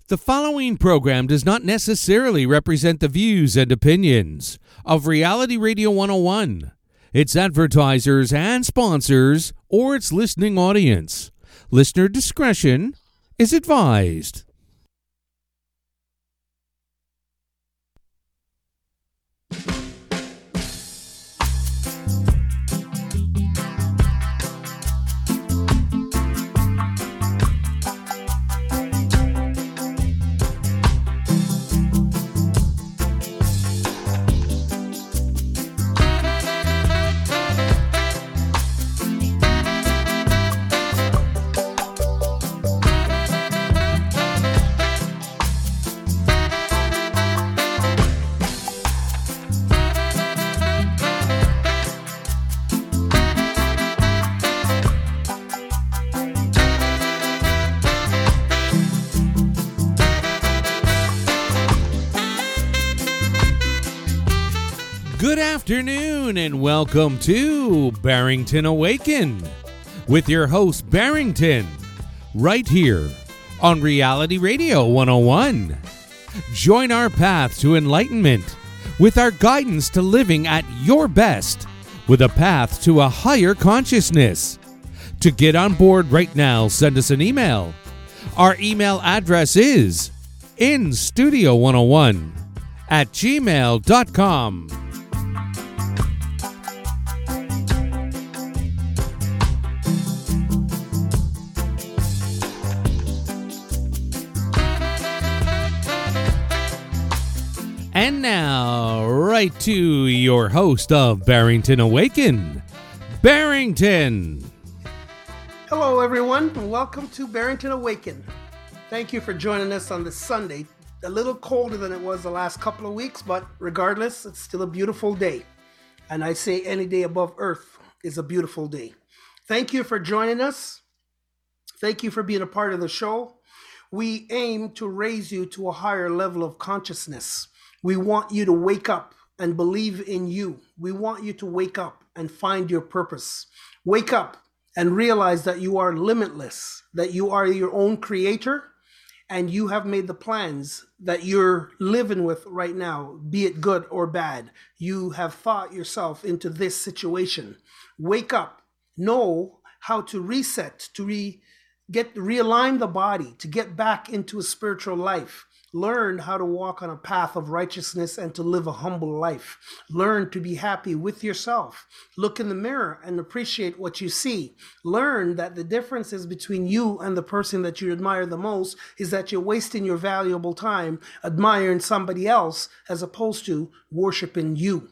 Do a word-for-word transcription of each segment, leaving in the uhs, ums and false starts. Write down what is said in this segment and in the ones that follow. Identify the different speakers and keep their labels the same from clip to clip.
Speaker 1: The following program does not necessarily represent the views and opinions of Reality Radio one oh one, its advertisers and sponsors, or its listening audience. Listener discretion is advised. Good afternoon and welcome to Barrington Awaken with your host Barrington, right here on Reality Radio one oh one. Join our path to enlightenment with our guidance to living at your best with a path to a higher consciousness. To get on board right now, send us an email. Our email address is in studio one oh one at gmail dot com. And now, right to your host of Barrington Awaken, Barrington.
Speaker 2: Hello, everyone, and welcome to Barrington Awaken. Thank you for joining us on this Sunday. A little colder than it was the last couple of weeks, but regardless, it's still a beautiful day. And I say any day above Earth is a beautiful day. Thank you for joining us. Thank you for being a part of the show. We aim to raise you to a higher level of consciousness. We want you to wake up and believe in you. We want you to wake up and find your purpose. Wake up and realize that you are limitless, that you are your own creator, and you have made the plans that you're living with right now, be it good or bad. You have thought yourself into this situation. Wake up. Know how to reset, to re, get realign the body, to get back into a spiritual life. Learn how to walk on a path of righteousness and to live a humble life. Learn to be happy with yourself. Look in the mirror and appreciate what you see. Learn that the differences between you and the person that you admire the most is that you're wasting your valuable time admiring somebody else as opposed to worshiping you.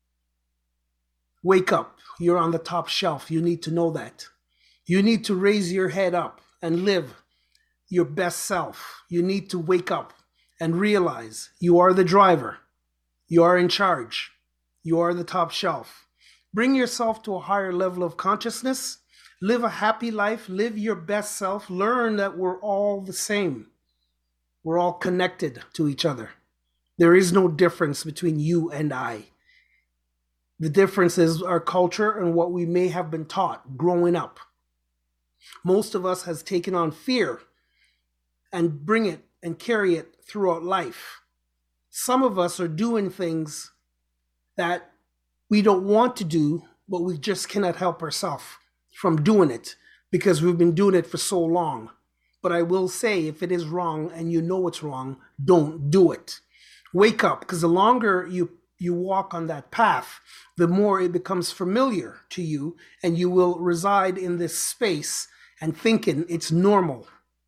Speaker 2: Wake up. You're on the top shelf. You need to know that. You need to raise your head up and live your best self. You need to wake up and realize you are the driver. You are in charge. You are the top shelf. Bring yourself to a higher level of consciousness. Live a happy life. Live your best self. Learn that we're all the same. We're all connected to each other. There is no difference between you and I. The difference is our culture and what we may have been taught growing up. Most of us has taken on fear and bring it and carry it throughout life. Some of us are doing things that we don't want to do, but we just cannot help ourselves from doing it because we've been doing it for so long. But I will say, if it is wrong and you know it's wrong, don't do it. Wake up, because the longer you, you walk on that path, the more it becomes familiar to you, and you will reside in this space and thinking it's normal.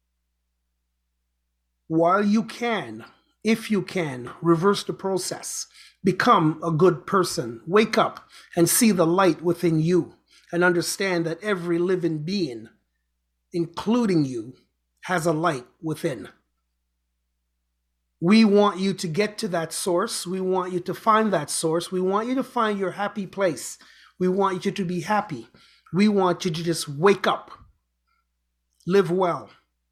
Speaker 2: While you can, if you can, reverse the process. Become a good person. Wake up and see the light within you and understand that every living being, including you, has a light within. We want you to get to that source. We want you to find that source. We want you to find your happy place. We want you to be happy. We want you to just wake up. Live well.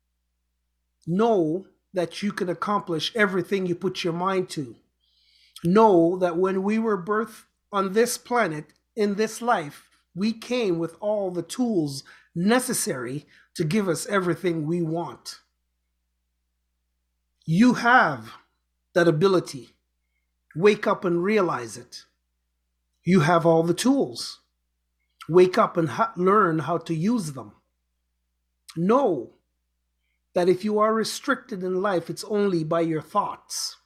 Speaker 2: Know that you can accomplish everything you put your mind to. Know that when we were birthed on this planet, in this life, we came with all the tools necessary to give us everything we want. You have that ability. Wake up and realize it. You have all the tools. Wake up and ha- learn how to use them. Know that if you are restricted in life, it's only by your thoughts.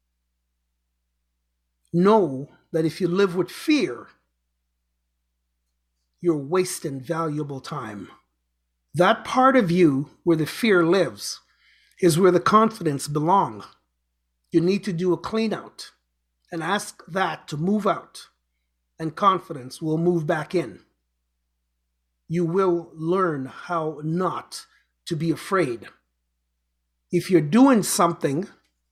Speaker 2: Know that if you live with fear, you're wasting valuable time. That part of you where the fear lives is where the confidence belongs. You need to do a clean out and ask that to move out, and confidence will move back in. You will learn how not to be afraid. If you're doing something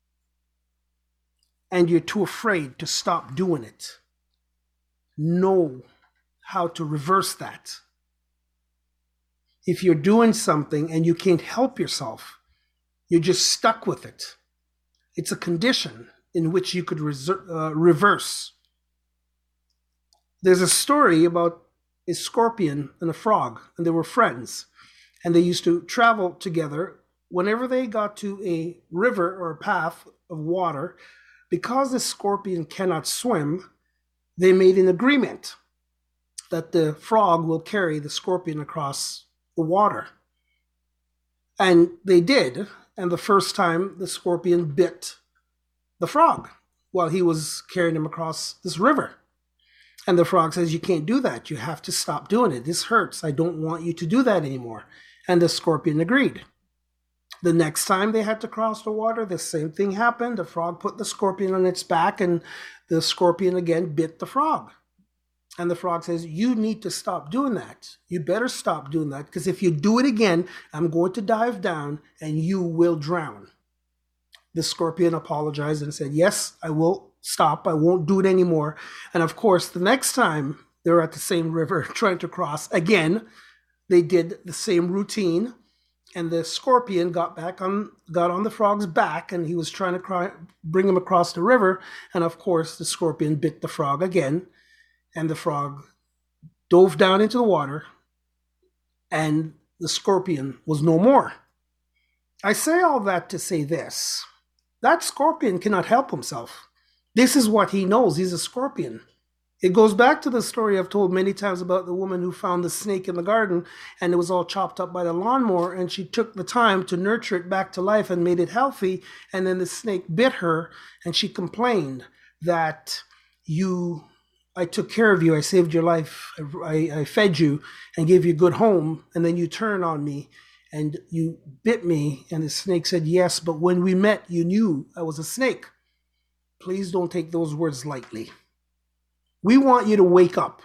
Speaker 2: and you're too afraid to stop doing it, know how to reverse that. If you're doing something and you can't help yourself, you're just stuck with it. It's a condition in which you could reser- uh, reverse. There's a story about a scorpion and a frog, and they were friends, and they used to travel together. Whenever they got to a river or a path of water, because the scorpion cannot swim, they made an agreement that the frog will carry the scorpion across the water. And they did, and the first time the scorpion bit the frog while he was carrying him across this river. And the frog says, "You can't do that. You have to stop doing it. This hurts. I don't want you to do that anymore." And the scorpion agreed. The next time they had to cross the water, the same thing happened. The frog put the scorpion on its back, and the scorpion again bit the frog. And the frog says, "You need to stop doing that. You better stop doing that, because if you do it again, I'm going to dive down and you will drown." The scorpion apologized and said, "Yes, I will stop. I won't do it anymore." And of course, the next time they were at the same river trying to cross, again, they did the same routine. And the scorpion got back on, got on the frog's back, and he was trying to cry, bring him across the river. And of course, the scorpion bit the frog again, and the frog dove down into the water, and the scorpion was no more. I say all that to say this: that scorpion cannot help himself. This is what he knows. He's a scorpion. It goes back to the story I've told many times about the woman who found the snake in the garden, and it was all chopped up by the lawnmower, and she took the time to nurture it back to life and made it healthy, and then the snake bit her, and she complained that you, I took care of you, I saved your life, I, I fed you and gave you a good home, and then you turn on me and you bit me. And the snake said, "Yes, but when we met, you knew I was a snake." Please don't take those words lightly. We want you to wake up.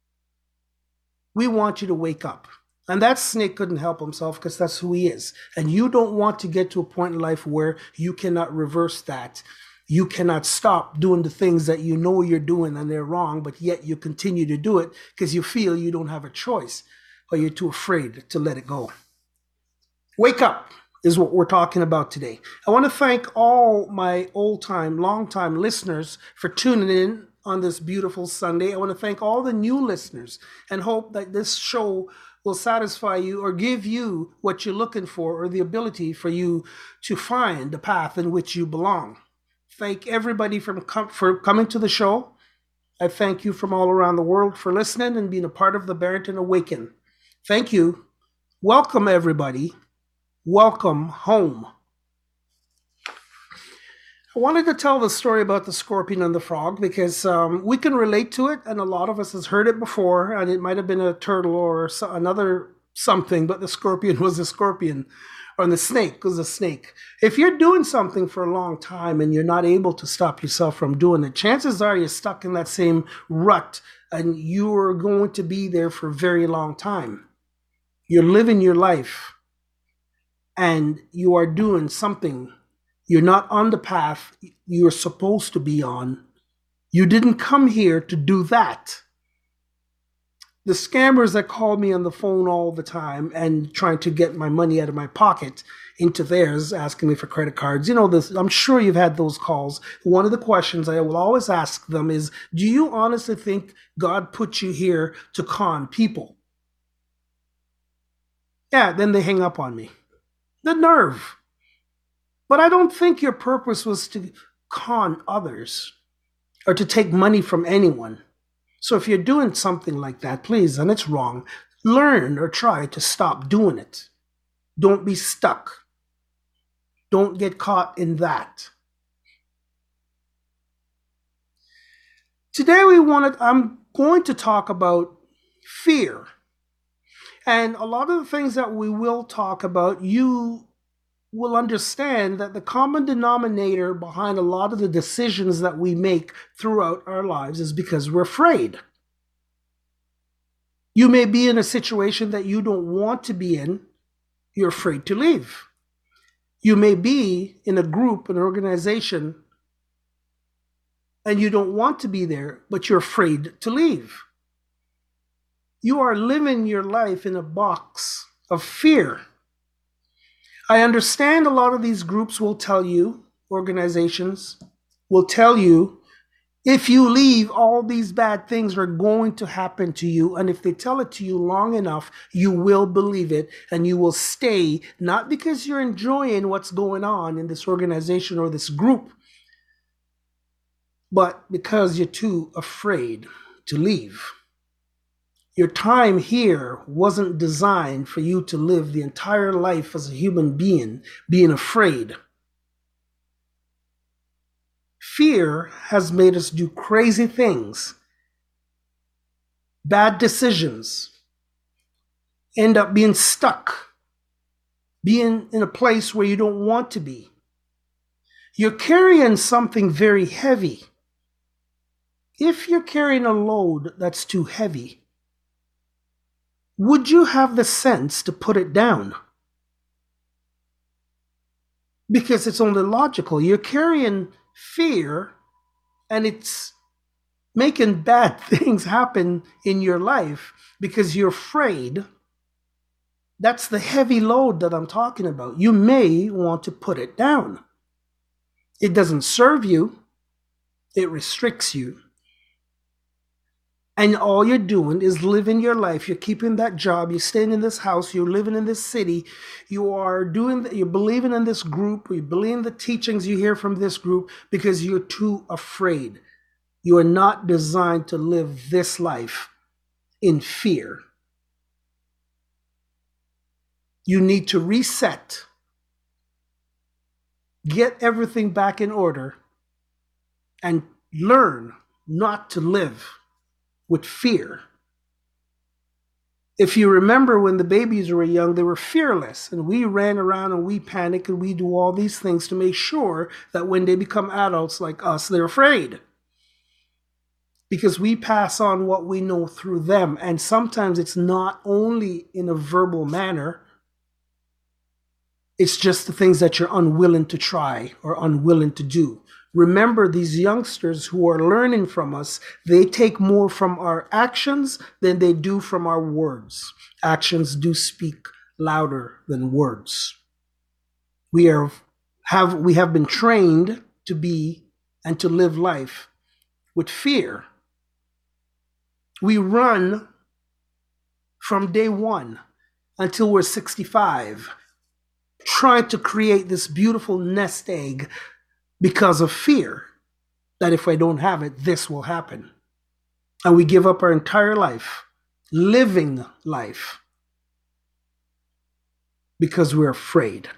Speaker 2: We want you to wake up. And that snake couldn't help himself, because that's who he is. And you don't want to get to a point in life where you cannot reverse that. You cannot stop doing the things that you know you're doing and they're wrong, but yet you continue to do it because you feel you don't have a choice, or you're too afraid to let it go. Wake up is what we're talking about today. I want to thank all my old-time, long-time listeners for tuning in on this beautiful Sunday. I want to thank all the new listeners and hope that this show will satisfy you or give you what you're looking for, or the ability for you to find the path in which you belong. Thank everybody from com- for coming to the show. I thank you from all around the world for listening and being a part of the Barrington Awaken. Thank you. Welcome, everybody. Welcome home. I wanted to tell the story about the scorpion and the frog because um, we can relate to it, and a lot of us has heard it before, and it might have been a turtle or so, another something, but the scorpion was a scorpion, or the snake was a snake. If you're doing something for a long time and you're not able to stop yourself from doing it, chances are you're stuck in that same rut, and you are going to be there for a very long time. You're living your life, and you are doing something. You're not on the path you're supposed to be on. You didn't come here to do that. The scammers that call me on the phone all the time and trying to get my money out of my pocket into theirs, asking me for credit cards. You know, this, I'm sure you've had those calls. One of the questions I will always ask them is, do you honestly think God put you here to con people? Yeah, then they hang up on me. The nerve. But I don't think your purpose was to con others or to take money from anyone. So if you're doing something like that, please, and it's wrong, learn or try to stop doing it. Don't be stuck. Don't get caught in that. Today we wanted, I'm going to talk about fear. And a lot of the things that we will talk about, you will understand that the common denominator behind a lot of the decisions that we make throughout our lives is because we're afraid. You may be in a situation that you don't want to be in. You're afraid to leave. You may be in a group, an organization, and you don't want to be there, but you're afraid to leave. You are living your life in a box of fear. I understand a lot of these groups will tell you, organizations will tell you, if you leave, all these bad things are going to happen to you. And if they tell it to you long enough, you will believe it and you will stay, not because you're enjoying what's going on in this organization or this group, but because you're too afraid to leave. Your time here wasn't designed for you to live the entire life as a human being, being afraid. Fear has made us do crazy things, bad decisions, end up being stuck, being in a place where you don't want to be. You're carrying something very heavy. If you're carrying a load that's too heavy, would you have the sense to put it down? Because it's only logical. You're carrying fear and it's making bad things happen in your life because you're afraid. That's the heavy load that I'm talking about. You may want to put it down. It doesn't serve you. It restricts you. And all you're doing is living your life. You're keeping that job. You're staying in this house. You're living in this city. You are doing, you're believing in this group. You believe in the teachings you hear from this group because you're too afraid. You are not designed to live this life in fear. You need to reset. Get everything back in order and learn not to live with fear. If you remember when the babies were young, they were fearless, and we ran around and we panicked and we do all these things to make sure that when they become adults like us, they're afraid. Because we pass on what we know through them, and sometimes it's not only in a verbal manner, it's just the things that you're unwilling to try or unwilling to do. Remember, these youngsters who are learning from us, they take more from our actions than they do from our words. Actions do speak louder than words. We are have we have been trained to be and to live life with fear. We run from day one until we're sixty-five, trying to create this beautiful nest egg because of fear that if I don't have it, this will happen. And we give up our entire life, living life, because we're afraid.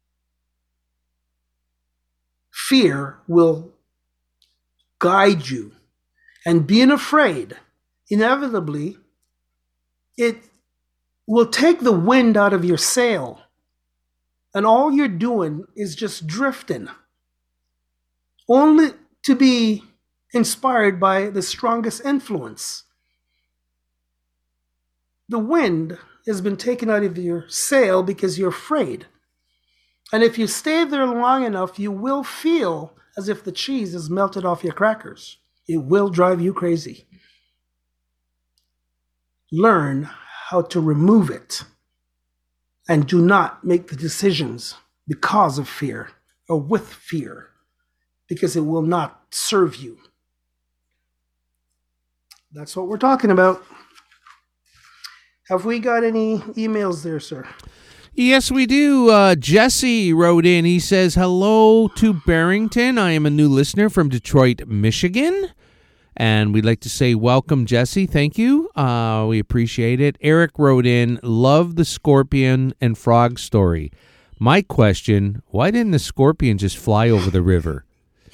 Speaker 2: Fear will guide you. And being afraid, inevitably, it will take the wind out of your sail. And all you're doing is just drifting, only to be inspired by the strongest influence. The wind has been taken out of your sail because you're afraid. And if you stay there long enough, you will feel as if the cheese is melted off your crackers. It will drive you crazy. Learn how to remove it. And do not make the decisions because of fear or with fear, because it will not serve you. That's what we're talking about. Have we got any emails there, sir?
Speaker 1: Yes, we do. Uh, Jesse wrote in. He says, hello to Barrington. I am a new listener from Detroit, Michigan. And we'd like to say welcome, Jesse. Thank you. Uh, we appreciate it. Eric wrote in, love the scorpion and frog story. My question, why didn't the scorpion just fly over the river?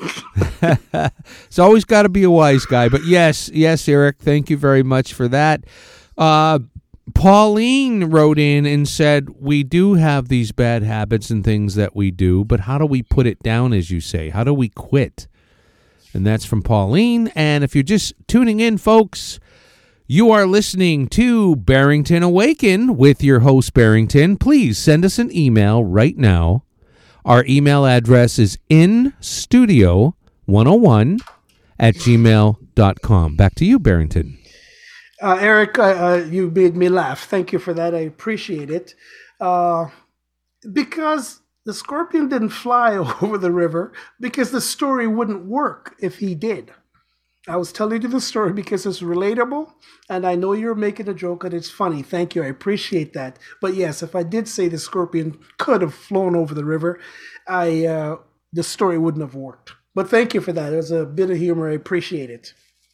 Speaker 1: It's always got to be a wise guy. But yes, yes, Eric, thank you very much for that. Uh, Pauline wrote in and said, we do have these bad habits and things that we do, but how do we put it down, as you say? How do we quit? And that's from Pauline. And if you're just tuning in, folks, you are listening to Barrington Awaken with your host, Barrington. Please send us an email right now. Our email address is in studio one oh one at gmail dot com. Back to you, Barrington.
Speaker 2: Uh, Eric, uh, uh, you made me laugh. Thank you for that. I appreciate it. Uh, because the scorpion didn't fly over the river, because the story wouldn't work if he did. I was telling you the story because it's relatable, and I know you're making a joke and it's funny. Thank you. I appreciate that. But yes, if I did say the scorpion could have flown over the river, I uh, the story wouldn't have worked. But thank you for that. It was a bit of humor. I appreciate it.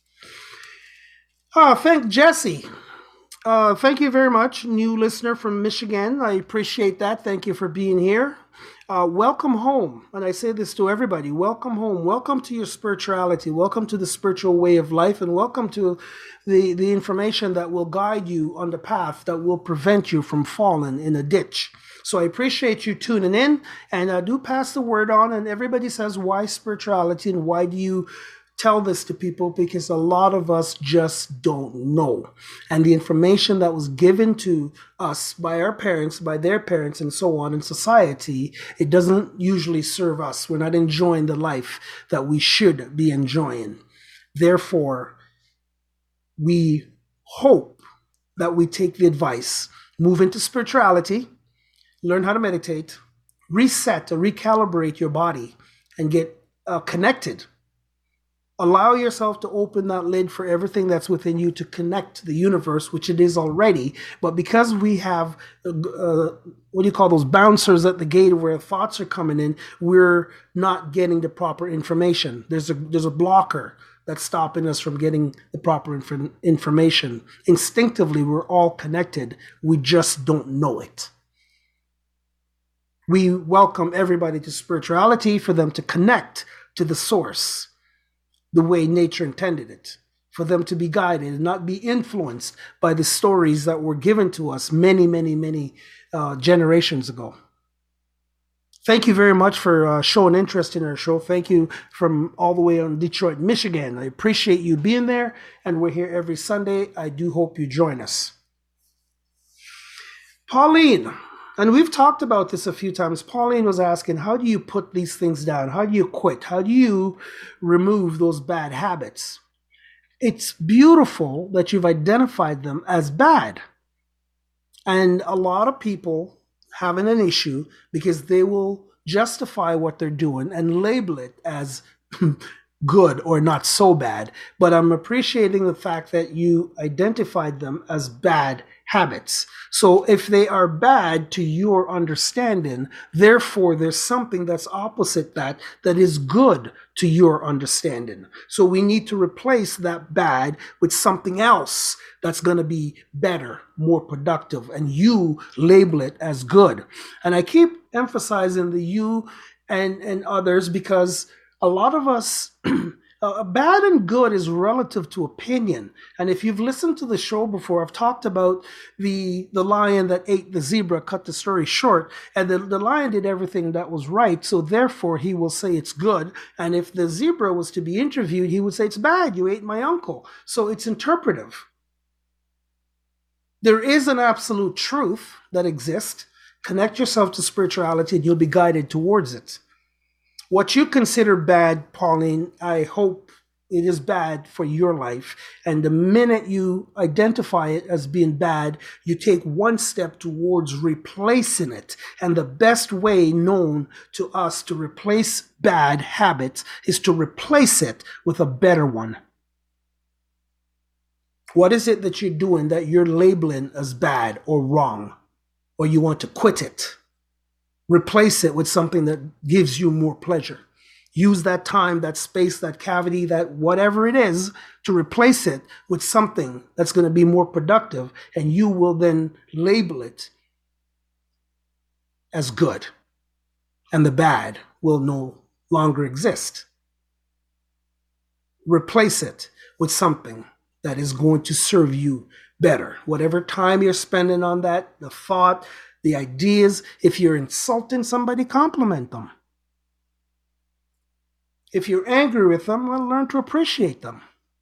Speaker 2: Uh, thank Jesse. Uh, thank you very much, new listener from Michigan. I appreciate that. Thank you for being here. Uh, welcome home. And I say this to everybody. Welcome home. Welcome to your spirituality. Welcome to the spiritual way of life. And welcome to the, the information that will guide you on the path that will prevent you from falling in a ditch. So I appreciate you tuning in. And I do pass the word on. And everybody says, why spirituality? And why do you tell this to people? Because a lot of us just don't know. And the information that was given to us by our parents, by their parents, and so on in society, it doesn't usually serve us. We're not enjoying the life that we should be enjoying. Therefore, we hope that we take the advice, move into spirituality, learn how to meditate, reset or recalibrate your body, and get uh, connected. Allow yourself to open that lid for everything that's within you to connect to the universe, which it is already. But because we have, uh, what do you call those bouncers at the gate where thoughts are coming in, we're not getting the proper information. There's a there's a blocker that's stopping us from getting the proper inf- information. Instinctively, we're all connected. We just don't know it. We welcome everybody to spirituality for them to connect to the source the way nature intended it, for them to be guided and not be influenced by the stories that were given to us many, many, many uh, generations ago. Thank you very much for uh, showing interest in our show. Thank you from all the way on Detroit, Michigan. I appreciate you being there, and we're here every Sunday. I do hope you join us. Pauline, and we've talked about this a few times. Pauline was asking, how do you put these things down? How do you quit? How do you remove those bad habits? It's beautiful that you've identified them as bad. And a lot of people having an issue because they will justify what they're doing and label it as good or not so bad. But I'm appreciating the fact that you identified them as bad habits. So if they are bad to your understanding, therefore there's something that's opposite that that is good to your understanding. So we need to replace that bad with something else that's going to be better, more productive, and you label it as good. And I keep emphasizing the you and, and others because a lot of us, uh, bad and good is relative to opinion. And if you've listened to the show before, I've talked about the the lion that ate the zebra, cut the story short, and the, the lion did everything that was right, so therefore he will say it's good. And if the zebra was to be interviewed, he would say it's bad, you ate my uncle. So it's interpretive. There is an absolute truth that exists. Connect yourself to spirituality and you'll be guided towards it. What you consider bad, Pauline, I hope it is bad for your life. And the minute you identify it as being bad, you take one step towards replacing it. And the best way known to us to replace bad habits is to replace it with a better one. What is it that you're doing that you're labeling as bad or wrong? or you want to quit it. Replace it with something that gives you more pleasure. Use that time, that space, that cavity, that whatever it is, to replace it with something that's going to be more productive, and you will then label it as good, and the bad will no longer exist. Replace it with something that is going to serve you better. Whatever time you're spending on that, the thought, the ideas, if you're insulting somebody, compliment them. If you're angry with them, well, learn to appreciate them.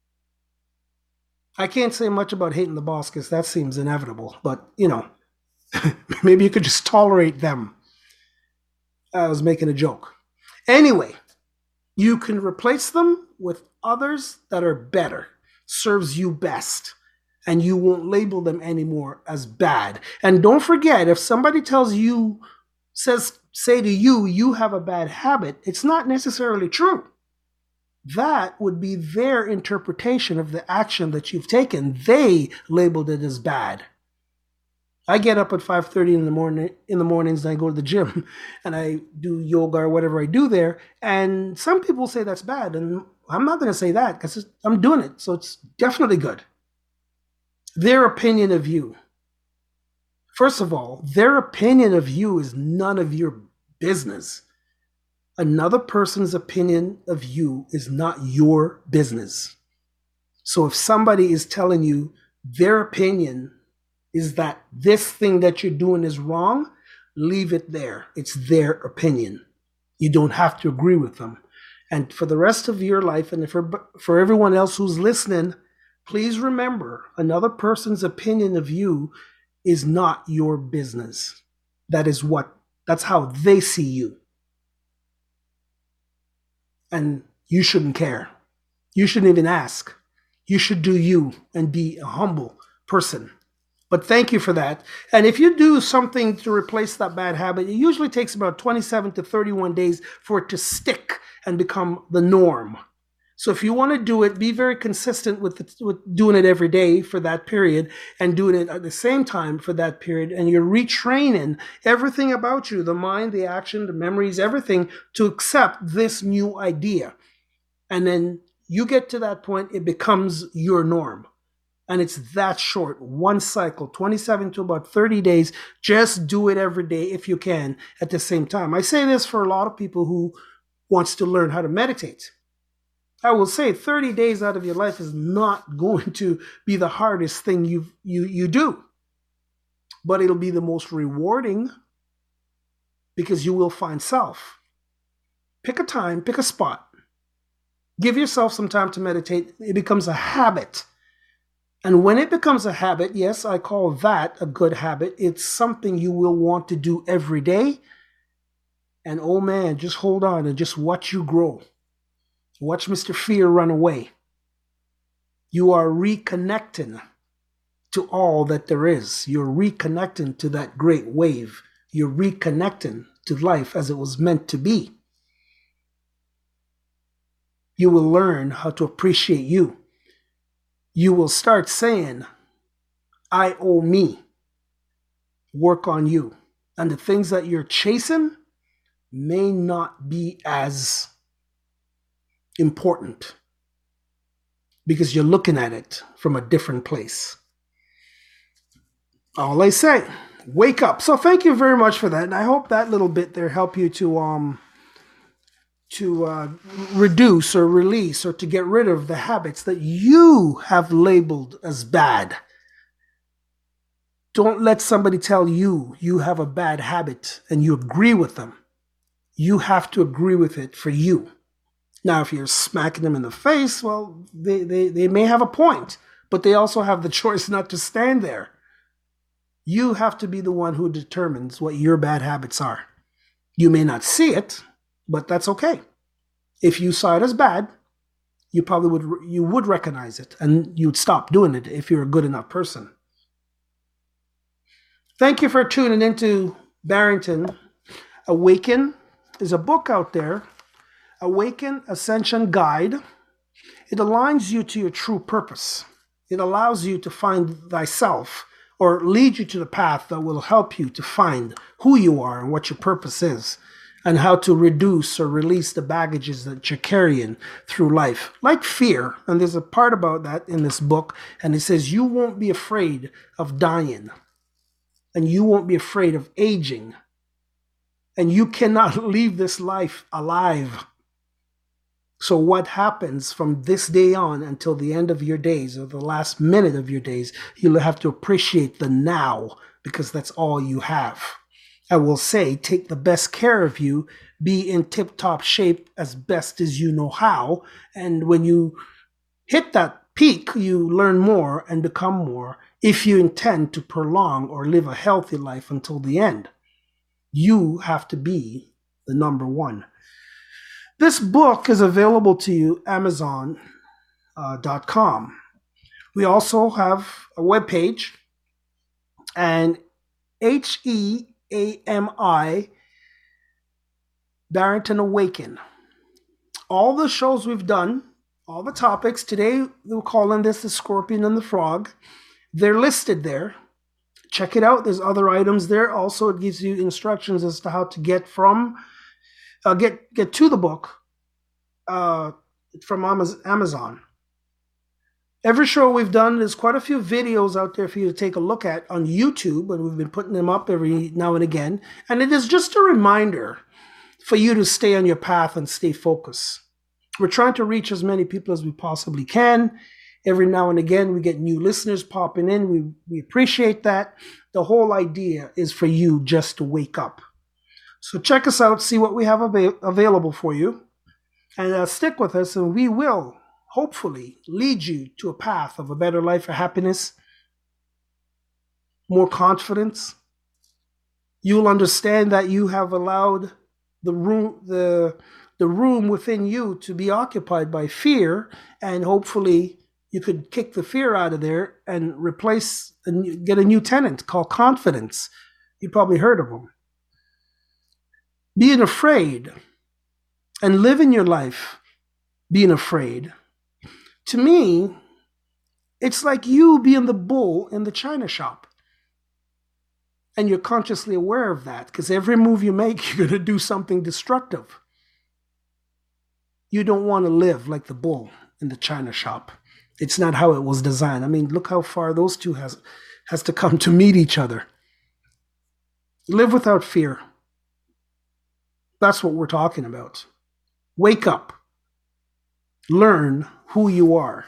Speaker 2: I can't say much about hating the boss because that seems inevitable, but, you know, maybe you could just tolerate them. I was making a joke. Anyway, you can replace them with others that are better, serves you best, and you won't label them anymore as bad. And don't forget, if somebody tells you, says, say to you, you have a bad habit, it's not necessarily true. That would be their interpretation of the action that you've taken. They labeled it as bad. I get up at five thirty in the morning in the mornings and I go to the gym and I do yoga or whatever I do there. And some people say that's bad. And I'm not going to say that because I'm doing it. So it's definitely good. Their opinion of you. First of all, their opinion of you is none of your business. Another person's opinion of you is not your business. So if somebody is telling you their opinion is that this thing that you're doing is wrong, leave it there. It's their opinion. You don't have to agree with them. And for the rest of your life, and for, for everyone else who's listening, please remember, another person's opinion of you is not your business. That is what, that's how they see you. And you shouldn't care. You shouldn't even ask. You should do you and be a humble person. But thank you for that. And if you do something to replace that bad habit, it usually takes about twenty-seven to thirty-one days for it to stick and become the norm. So if you want to do it, be very consistent with, the, with doing it every day for that period and doing it at the same time for that period. And you're retraining everything about you, the mind, the action, the memories, everything to accept this new idea. And then you get to that point, it becomes your norm. And it's that short, one cycle, twenty-seven to about thirty days. Just do it every day if you can at the same time. I say this for a lot of people who wants to learn how to meditate. I will say thirty days out of your life is not going to be the hardest thing you you you do. But it'll be the most rewarding because you will find self. Pick a time, pick a spot. Give yourself some time to meditate. It becomes a habit. And when it becomes a habit, yes, I call that a good habit. It's something you will want to do every day. And oh man, just hold on and just watch you grow. Watch Mister Fear run away. You are reconnecting to all that there is. You're reconnecting to that great wave. You're reconnecting to life as it was meant to be. You will learn how to appreciate you. You will start saying, I owe me. Work on you. And the things that you're chasing may not be as important because you're looking at it from a different place. All I say, wake up. So thank you very much for that. And I hope that little bit there helped you to um to uh, reduce or release or to get rid of the habits that you have labeled as bad. Don't let somebody tell you you have a bad habit and you agree with them. You have to agree with it for you. Now, if you're smacking them in the face, well, they, they, they may have a point, but they also have the choice not to stand there. You have to be the one who determines what your bad habits are. You may not see it, but that's okay. If you saw it as bad, you probably would you would recognize it and you'd stop doing it if you're a good enough person. Thank you for tuning into Barrington. Awaken is a book out there. Awaken Ascension Guide. It aligns you to your true purpose. It allows you to find thyself or lead you to the path that will help you to find who you are and what your purpose is, and how to reduce or release the baggages that you're carrying through life, like fear. And there's a part about that in this book, and it says you won't be afraid of dying, and you won't be afraid of aging, and you cannot leave this life alive. So what happens from this day on until the end of your days, or the last minute of your days, you'll have to appreciate the now, because that's all you have. I will say, take the best care of you, be in tip-top shape as best as you know how, and when you hit that peak, you learn more and become more if you intend to prolong or live a healthy life until the end. You have to be the number one. This book is available to you Amazon dot com. We also have a webpage, and H E A M I, Barrington Awaken. All the shows we've done, all the topics, today we're calling this the Scorpion and the Frog. They're listed there. Check it out. There's other items there. Also, it gives you instructions as to how to get from, uh, get, get to the book uh, from Amazon. Every show we've done, there's quite a few videos out there for you to take a look at on YouTube, and we've been putting them up every now and again. And it is just a reminder for you to stay on your path and stay focused. We're trying to reach as many people as we possibly can. Every now and again, we get new listeners popping in. We, we appreciate that. The whole idea is for you just to wake up. So check us out, see what we have av- available for you, and uh, stick with us, and we will hopefully lead you to a path of a better life of happiness, more confidence. You'll understand that you have allowed the room, the, the room within you to be occupied by fear, and hopefully you could kick the fear out of there and replace and get a new tenant called confidence. You probably heard of them. Being afraid and living your life being afraid, to me, it's like you being the bull in the china shop. And you're consciously aware of that, because every move you make, you're going to do something destructive. You don't want to live like the bull in the china shop. It's not how it was designed. I mean, look how far those two has, has to come to meet each other. Live without fear. That's what we're talking about. Wake up. Learn who you are.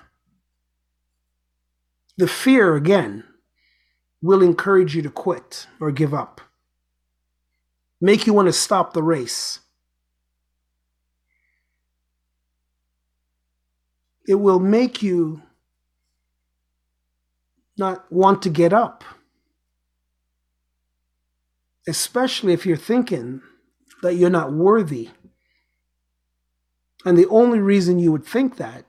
Speaker 2: The fear, again, will encourage you to quit or give up. Make you want to stop the race. It will make you not want to get up. Especially if you're thinking that you're not worthy. And the only reason you would think that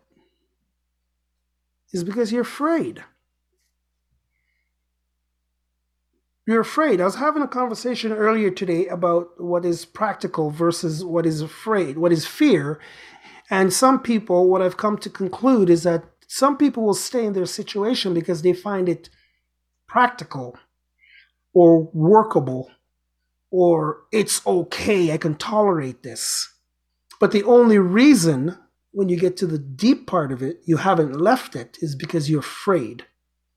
Speaker 2: is because you're afraid. You're afraid. I was having a conversation earlier today about what is practical versus what is afraid, what is fear. And some people, what I've come to conclude is that some people will stay in their situation because they find it practical or workable, or it's okay, I can tolerate this. But the only reason, when you get to the deep part of it, you haven't left it, is because you're afraid.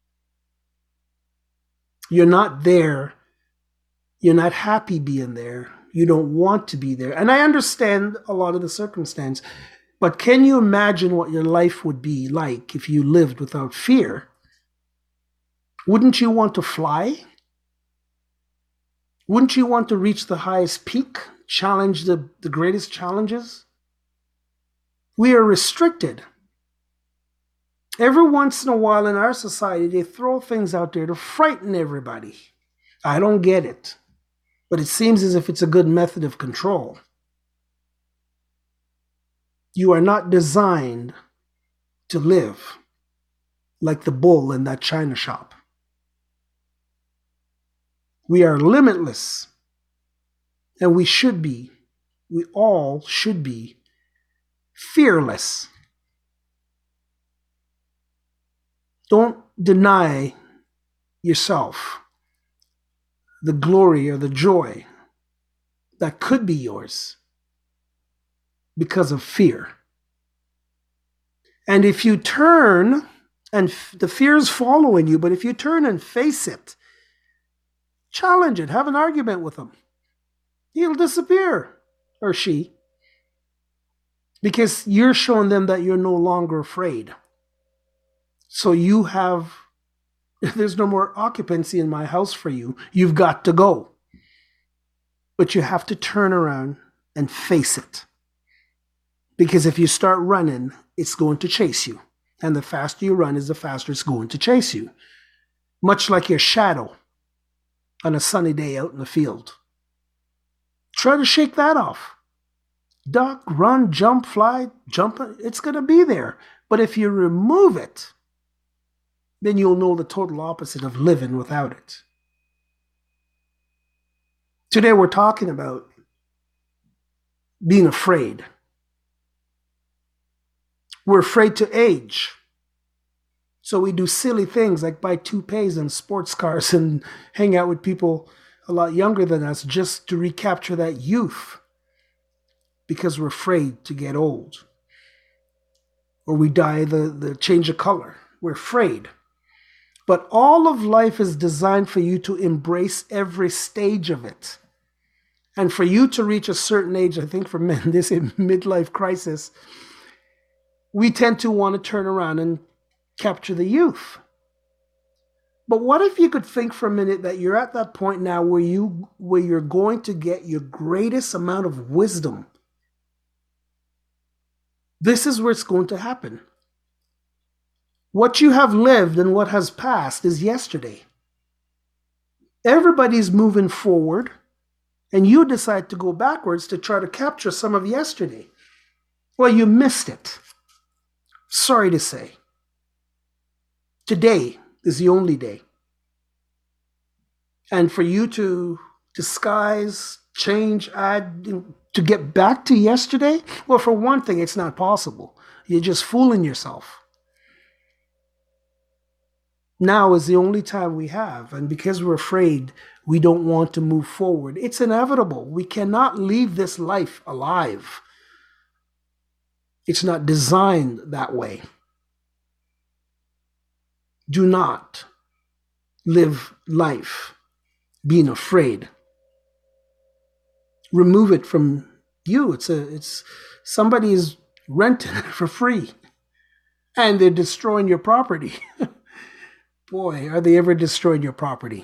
Speaker 2: You're not there. You're not happy being there. You don't want to be there. And I understand a lot of the circumstance, but can you imagine what your life would be like if you lived without fear? Wouldn't you want to fly? Wouldn't you want to reach the highest peak? Challenge the, the greatest challenges? We are restricted. Every once in a while in our society, they throw things out there to frighten everybody. I don't get it. But it seems as if it's a good method of control. You are not designed to live like the bull in that china shop. We are limitless. And we should be, we all should be fearless. Don't deny yourself the glory or the joy that could be yours because of fear. And if you turn, and f- the fear is following you, but if you turn and face it, challenge it, have an argument with him, he'll disappear, or she, because you're showing them that you're no longer afraid. So you have, there's no more occupancy in my house for you. You've got to go. But you have to turn around and face it. Because if you start running, it's going to chase you. And the faster you run is the faster it's going to chase you. Much like your shadow on a sunny day out in the field. Try to shake that off. Duck, run, jump, fly, jump. It's going to be there. But if you remove it, then you'll know the total opposite of living without it. Today we're talking about being afraid. We're afraid to age. So we do silly things like buy toupees and sports cars and hang out with people a lot younger than us just to recapture that youth. Because we're afraid to get old. Or we dye the, the change of color. We're afraid. But all of life is designed for you to embrace every stage of it. And for you to reach a certain age, I think for men, this is midlife crisis, we tend to want to turn around and capture the youth. But what if you could think for a minute that you're at that point now where you where you're going to get your greatest amount of wisdom? This is where it's going to happen. What you have lived and what has passed is yesterday. Everybody's moving forward, and you decide to go backwards to try to capture some of yesterday. Well, you missed it. Sorry to say. Today is the only day. And for you to disguise, change, add, to get back to yesterday, well, for one thing, it's not possible. You're just fooling yourself. Now is the only time we have, and because we're afraid, we don't want to move forward. It's inevitable. We cannot leave this life alive. It's not designed that way. Do not live life being afraid. Remove it from you. It's a it's somebody is renting it for free, and they're destroying your property. Boy, are they ever destroying your property.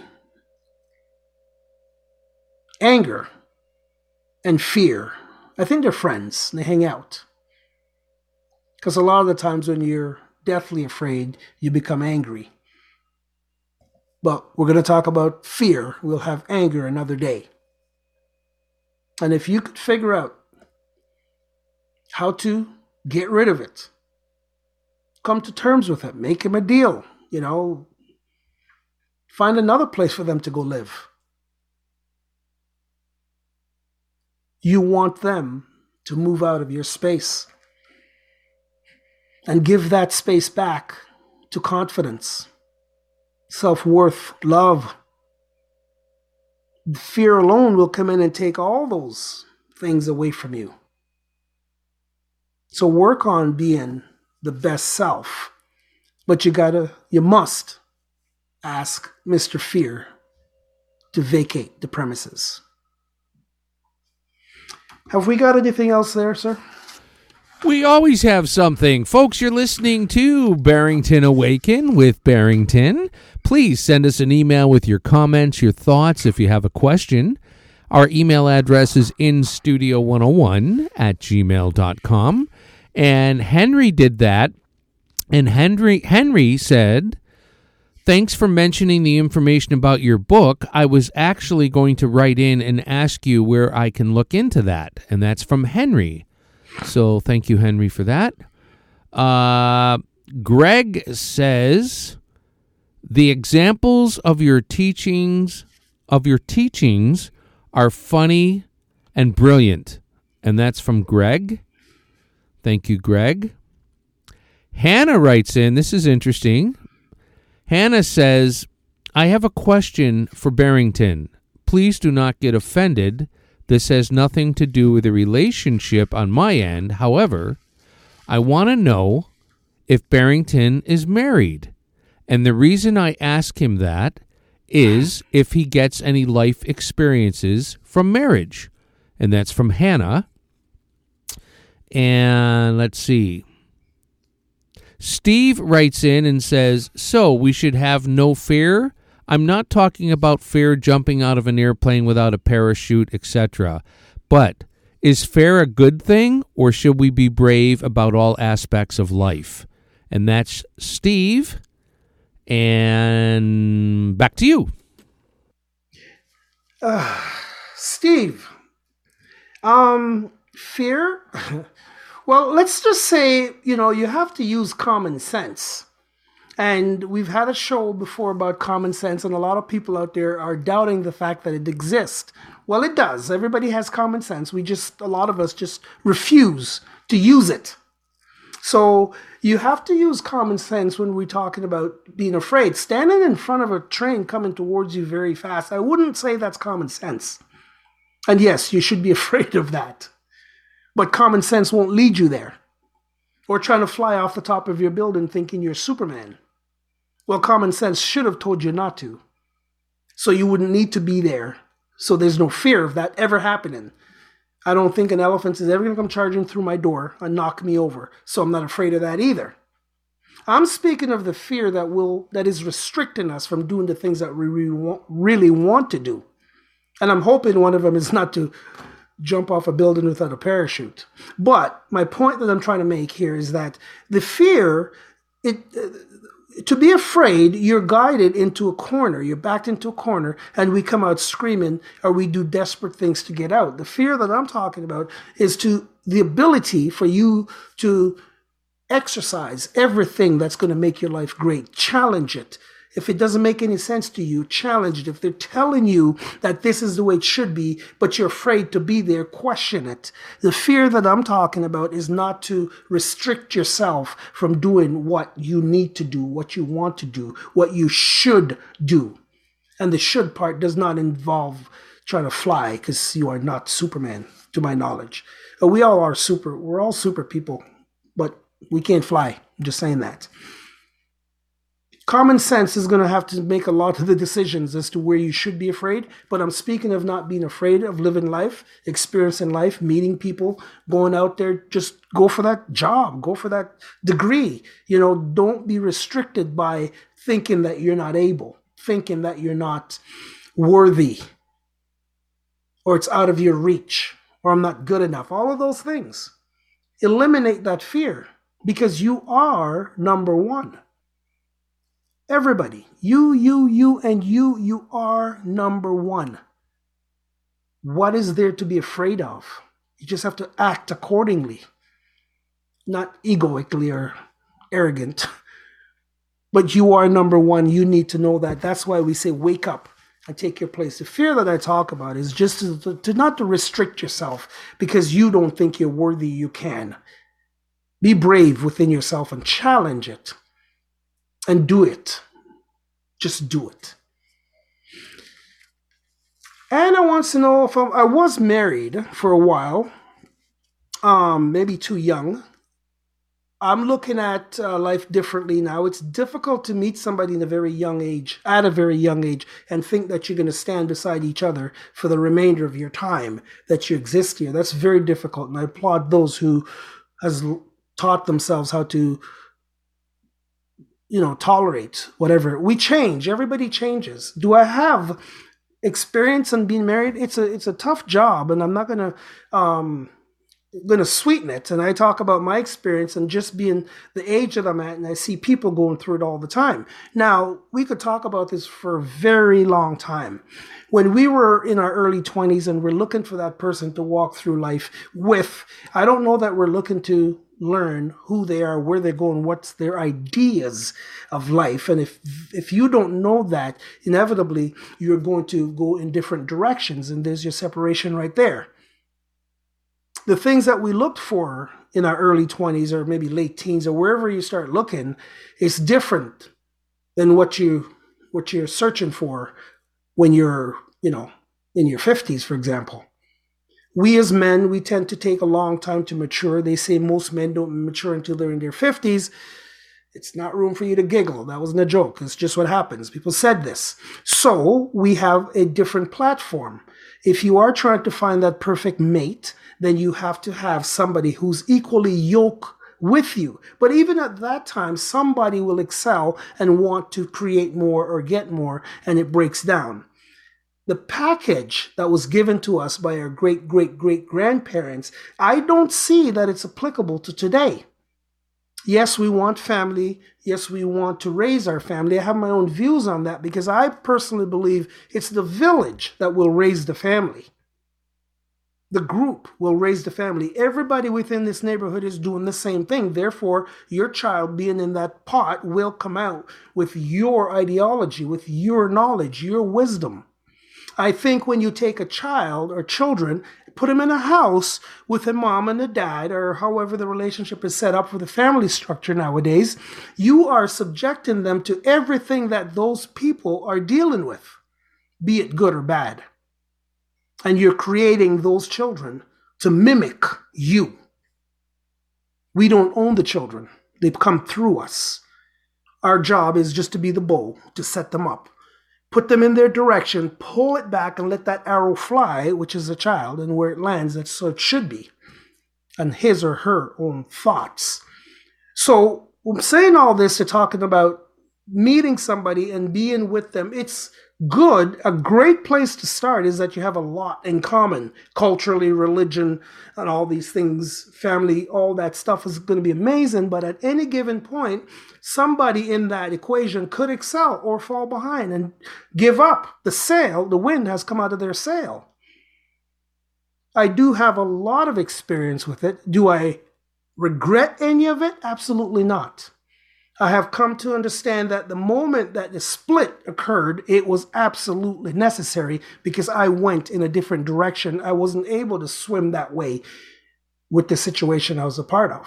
Speaker 2: Anger and fear, I think they're friends. They hang out. Because a lot of the times when you're deathly afraid, you become angry. But we're going to talk about fear. We'll have anger another day. And if you could figure out how to get rid of it, come to terms with it, make him a deal, you know, find another place for them to go live. You want them to move out of your space and give that space back to confidence, self-worth, love. Fear alone will come in and take all those things away from you. So work on being the best self, but you gotta, you must ask Mister Fear to vacate the premises. Have we got anything else there, sir?
Speaker 1: We always have something. Folks, you're listening to Barrington Awaken with Barrington. Please send us an email with your comments, your thoughts, if you have a question. Our email address is in studio one oh one at gmail dot com. And Henry did that. And Henry Henry said, thanks for mentioning the information about your book. I was actually going to write in and ask you where I can look into that. And that's from Henry. So thank you, Henry, for that. Uh, Greg says, the examples of your teachings of your teachings are funny and brilliant. And that's from Greg. Thank you, Greg. Hannah writes in, this is interesting. Hannah says, I have a question for Barrington. Please do not get offended. This has nothing to do with a relationship on my end. However, I want to know if Barrington is married. And the reason I ask him that is if he gets any life experiences from marriage. And that's from Hannah. And let's see. Steve writes in and says, so we should have no fear? I'm not talking about fear jumping out of an airplane without a parachute, et cetera. But is fear a good thing, or should we be brave about all aspects of life? And that's Steve. And back to you.
Speaker 2: Uh, Steve, um, fear? Well, let's just say, you know, you have to use common sense. And we've had a show before about common sense, and a lot of people out there are doubting the fact that it exists. Well, it does. Everybody has common sense. We just, a lot of us just refuse to use it. So you have to use common sense when we're talking about being afraid. Standing in front of a train coming towards you very fast, I wouldn't say that's common sense. And yes, you should be afraid of that. But common sense won't lead you there. Or trying to fly off the top of your building thinking you're Superman. Well, common sense should have told you not to. So you wouldn't need to be there. So there's no fear of that ever happening. I don't think an elephant is ever going to come charging through my door and knock me over. So I'm not afraid of that either. I'm speaking of the fear that will that is restricting us from doing the things that we really want, really want to do. And I'm hoping one of them is not to jump off a building without a parachute. But my point that I'm trying to make here is that the fear, it uh, to be afraid, you're guided into a corner. You're backed into a corner, and we come out screaming, or we do desperate things to get out. The fear that I'm talking about is to the ability for you to exercise everything that's going to make your life great. Challenge it. If it doesn't make any sense to you, challenge it. If they're telling you that this is the way it should be, but you're afraid to be there, question it. The fear that I'm talking about is not to restrict yourself from doing what you need to do, what you want to do, what you should do. And the should part does not involve trying to fly, because you are not Superman, to my knowledge. We all are super. We're all super people, but we can't fly. I'm just saying that. Common sense is going to have to make a lot of the decisions as to where you should be afraid. But I'm speaking of not being afraid of living life, experiencing life, meeting people, going out there. Just go for that job. Go for that degree. You know, don't be restricted by thinking that you're not able, thinking that you're not worthy, or it's out of your reach, or I'm not good enough. All of those things. Eliminate that fear, because you are number one. Everybody, you, you, you, and you, you are number one. What is there to be afraid of? You just have to act accordingly. Not egoically or arrogant. But you are number one. You need to know that. That's why we say wake up and take your place. The fear that I talk about is just to, to not to restrict yourself because you don't think you're worthy. You can. Be brave within yourself and challenge it. And do it. Just do it. Anna wants to know if I'm, I was married for a while, um, maybe too young. I'm looking at uh, life differently now. It's difficult to meet somebody in a very young age, at a very young age, and think that you're going to stand beside each other for the remainder of your time that you exist here. That's very difficult, and I applaud those who has taught themselves how to, you know, tolerate whatever. We change. Everybody changes. Do I have experience in being married? It's a it's a tough job, and I'm not gonna um gonna sweeten it. And I talk about my experience and just being the age that I'm at, and I see people going through it all the time. Now, we could talk about this for a very long time. When we were in our early twenties and we're looking for that person to walk through life with, I don't know that we're looking to learn who they are, where they're going, what's their ideas of life. And if if you don't know that, inevitably you're going to go in different directions, and there's your separation right there. The things that we looked for in our early twenties or maybe late teens or wherever you start looking is different than what you what you're searching for when you're, you know, in your fifties, for example. We as men, we tend to take a long time to mature. They say most men don't mature until they're in their fifties. It's not room for you to giggle. That wasn't a joke. It's just what happens. People said this. So we have a different platform. If you are trying to find that perfect mate, then you have to have somebody who's equally yoked with you. But even at that time, somebody will excel and want to create more or get more, and it breaks down. The package that was given to us by our great, great, great grandparents, I don't see that it's applicable to today. Yes, we want family. Yes, we want to raise our family. I have my own views on that because I personally believe it's the village that will raise the family. The group will raise the family. Everybody within this neighborhood is doing the same thing. Therefore, your child being in that pot will come out with your ideology, with your knowledge, your wisdom. I think when you take a child or children, put them in a house with a mom and a dad, or however the relationship is set up for the family structure nowadays, you are subjecting them to everything that those people are dealing with, be it good or bad. And you're creating those children to mimic you. We don't own the children. They come through us. Our job is just to be the bow, to set them up. Put them in their direction, pull it back and let that arrow fly, which is a child, and where it lands, that's so it should be. And his or her own thoughts. So I'm saying all this to talking about meeting somebody and being with them. It's good. A great place to start is that you have a lot in common. Culturally, religion, and all these things, family, all that stuff is going to be amazing. But at any given point, somebody in that equation could excel or fall behind and give up. The sail, the wind has come out of their sail. I do have a lot of experience with it. Do I regret any of it? Absolutely not. I have come to understand that the moment that the split occurred, it was absolutely necessary because I went in a different direction. I wasn't able to swim that way with the situation I was a part of.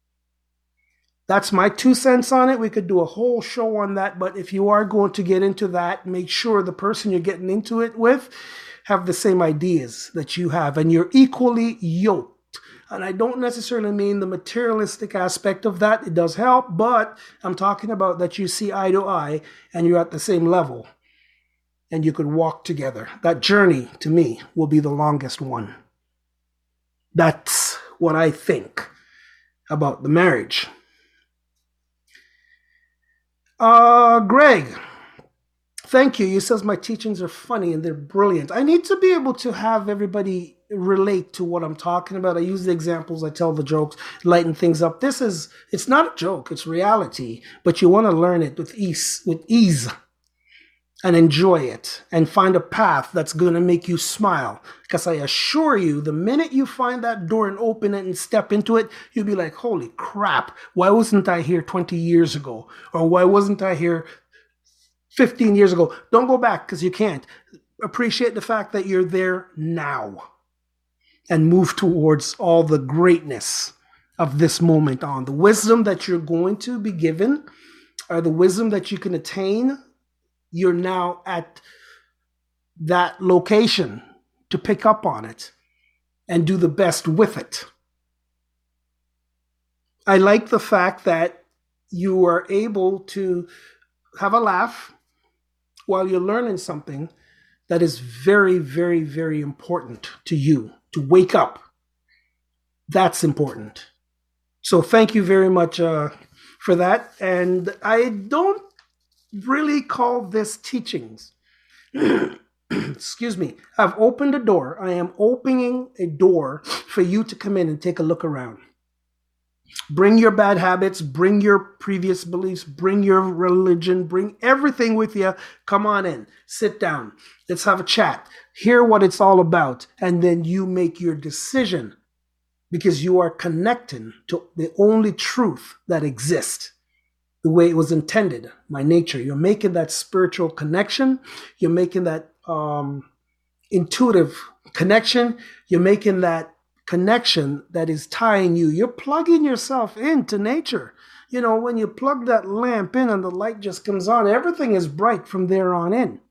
Speaker 2: That's my two cents on it. We could do a whole show on that, but if you are going to get into that, make sure the person you're getting into it with have the same ideas that you have and you're equally yoked. And I don't necessarily mean the materialistic aspect of that. It does help, but I'm talking about that you see eye to eye and you're at the same level and you could walk together. That journey, to me, will be the longest one. That's what I think about the marriage. Uh, Greg, thank you. You says my teachings are funny and they're brilliant. I need to be able to have everybody relate to what I'm talking about. I use the examples, I tell the jokes, lighten things up. This is, it's not a joke, it's reality, but you want to learn it with ease, with ease and enjoy it and find a path that's going to make you smile. Because I assure you, the minute you find that door and open it and step into it, you'll be like, holy crap, why wasn't I here twenty years ago? Or why wasn't I here fifteen years ago? Don't go back because you can't. Appreciate the fact that you're there now. And move towards all the greatness of this moment on. The wisdom that you're going to be given, or the wisdom that you can attain, you're now at that location to pick up on it and do the best with it. I like the fact that you are able to have a laugh while you're learning something that is very, very, very important to you. To wake up. That's important. So thank you very much uh, for that. And I don't really call this teachings. Excuse me. I've opened a door. I am opening a door for you to come in and take a look around. Bring your bad habits, bring your previous beliefs, bring your religion, bring everything with you. Come on in, sit down. Let's have a chat. Hear what it's all about. And then you make your decision because you are connecting to the only truth that exists the way it was intended, by nature. You're making that spiritual connection. You're making that um, intuitive connection. You're making that connection that is tying you. You're plugging yourself into nature. you know, when you plug that lamp in and the light just comes on, everything is bright from there on in.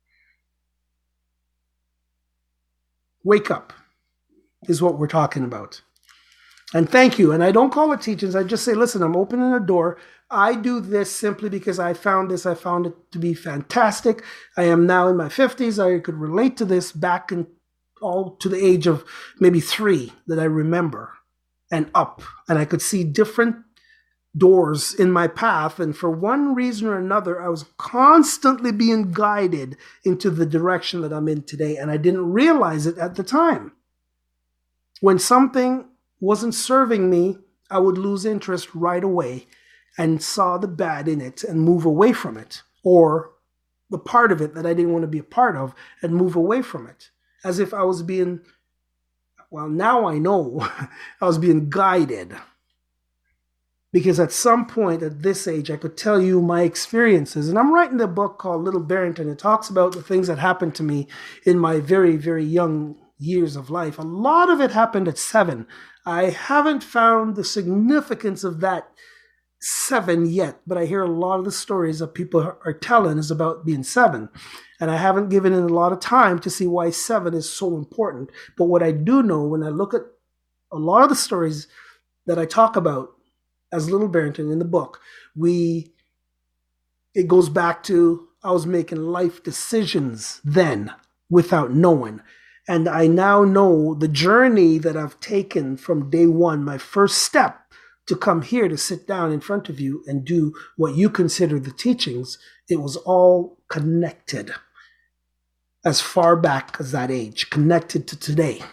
Speaker 2: Wake up is what we're talking about. And thank you. And I don't call it teachings. I just say, listen, I'm opening a door. I do this simply because I found this. I found it to be fantastic. I am now in my fifties. I could relate to this back in all to the age of maybe three that I remember and up. And I could see different doors in my path. And for one reason or another, I was constantly being guided into the direction that I'm in today. And I didn't realize it at the time. When something wasn't serving me, I would lose interest right away and saw the bad in it and move away from it, or the part of it that I didn't want to be a part of and move away from it, as if I was being, well, now I know I was being guided. Because at some point at this age, I could tell you my experiences. And I'm writing a book called Little Barrington. It talks about the things that happened to me in my very, very young years of life. A lot of it happened at seven. I haven't found the significance of that seven yet, but I hear a lot of the stories that people are telling is about being seven. And I haven't given it a lot of time to see why seven is so important. But what I do know when I look at a lot of the stories that I talk about as Little Barrington in the book, we it goes back to I was making life decisions then without knowing. And I now know the journey that I've taken from day one, my first step to come here to sit down in front of you and do what you consider the teachings. It was all connected as far back as that age, connected to today.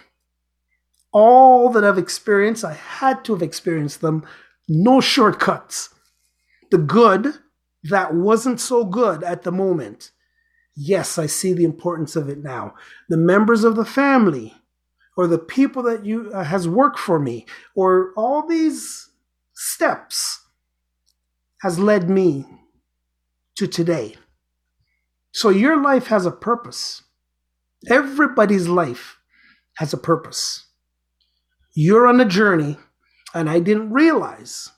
Speaker 2: All that I've experienced, I had to have experienced them. No shortcuts. The good that wasn't so good at the moment. Yes, I see the importance of it now. The members of the family or the people that you uh, has worked for me or all these steps has led me to today. So your life has a purpose. Everybody's life has a purpose. You're on a journey, and I didn't realize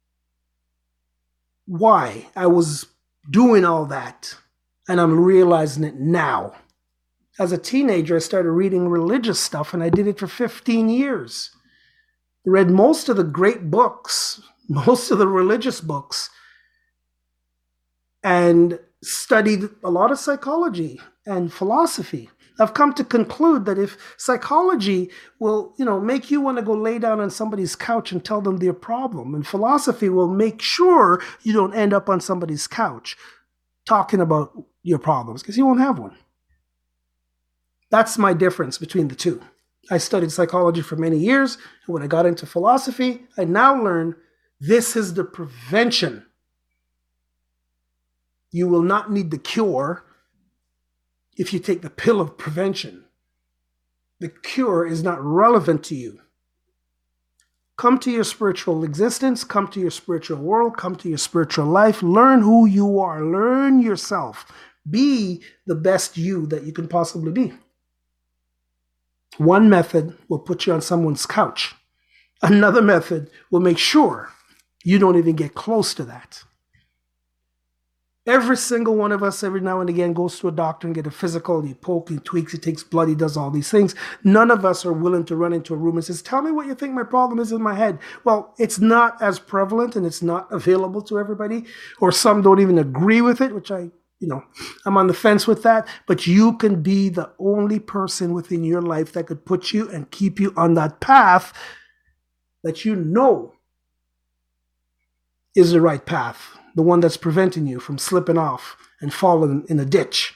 Speaker 2: why I was doing all that. And I'm realizing it now. As a teenager, I started reading religious stuff, and I did it for fifteen years. Read most of the great books, most of the religious books, and studied a lot of psychology and philosophy. I've come to conclude that if psychology will, you know, make you want to go lay down on somebody's couch and tell them their problem, and philosophy will make sure you don't end up on somebody's couch talking about your problems, because you won't have one. That's my difference between the two. I studied psychology for many years, and when I got into philosophy, I now learn this is the prevention. You will not need the cure if you take the pill of prevention. The cure is not relevant to you. Come to your spiritual existence, come to your spiritual world, come to your spiritual life, learn who you are, learn yourself. Be the best you that you can possibly be. One method will put you on someone's couch. Another method will make sure you don't even get close to that. Every single one of us, every now and again, goes to a doctor and get a physical. He pokes, he tweaks, he takes blood, he does all these things. None of us are willing to run into a room and says, tell me what you think my problem is in my head. Well, it's not as prevalent and it's not available to everybody, or some don't even agree with it, which I, you know, I'm on the fence with that. But you can be the only person within your life that could put you and keep you on that path that you know is the right path. The one that's preventing you from slipping off and falling in a ditch.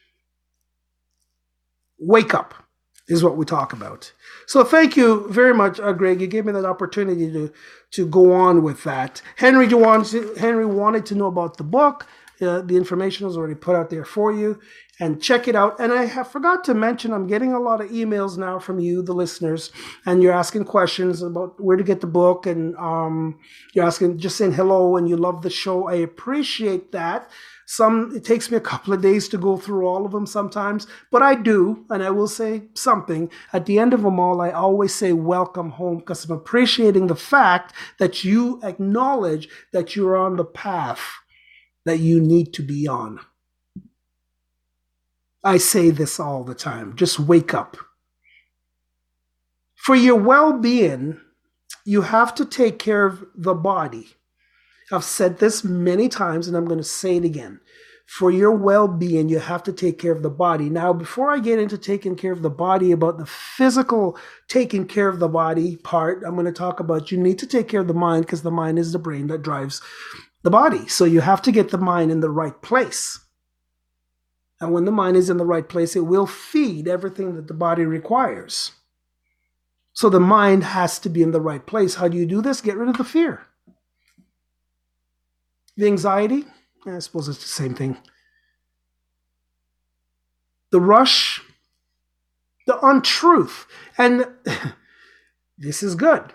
Speaker 2: Wake up is what we talk about. So thank you very much, uh, Greg. You gave me that opportunity to, to go on with that. Henry, you want, Henry wanted to know about the book. Uh, the information is already put out there for you. And check it out. And I have forgot to mention, I'm getting a lot of emails now from you, the listeners, and you're asking questions about where to get the book, and um, you're asking, just saying hello, and you love the show. I appreciate that. Some, it takes me a couple of days to go through all of them sometimes, but I do, and I will say something. At the end of them all, I always say welcome home, because I'm appreciating the fact that you acknowledge that you're on the path that you need to be on. I say this all the time. Just wake up. For your well-being, you have to take care of the body. I've said this many times, and I'm going to say it again. For your well-being, you have to take care of the body. Now, before I get into taking care of the body, about the physical taking care of the body part, I'm going to talk about you need to take care of the mind, because the mind is the brain that drives the body. So you have to get the mind in the right place. And when the mind is in the right place, it will feed everything that the body requires. So the mind has to be in the right place. How do you do this? Get rid of the fear. The anxiety, I suppose it's the same thing. The rush, the untruth. And this is good.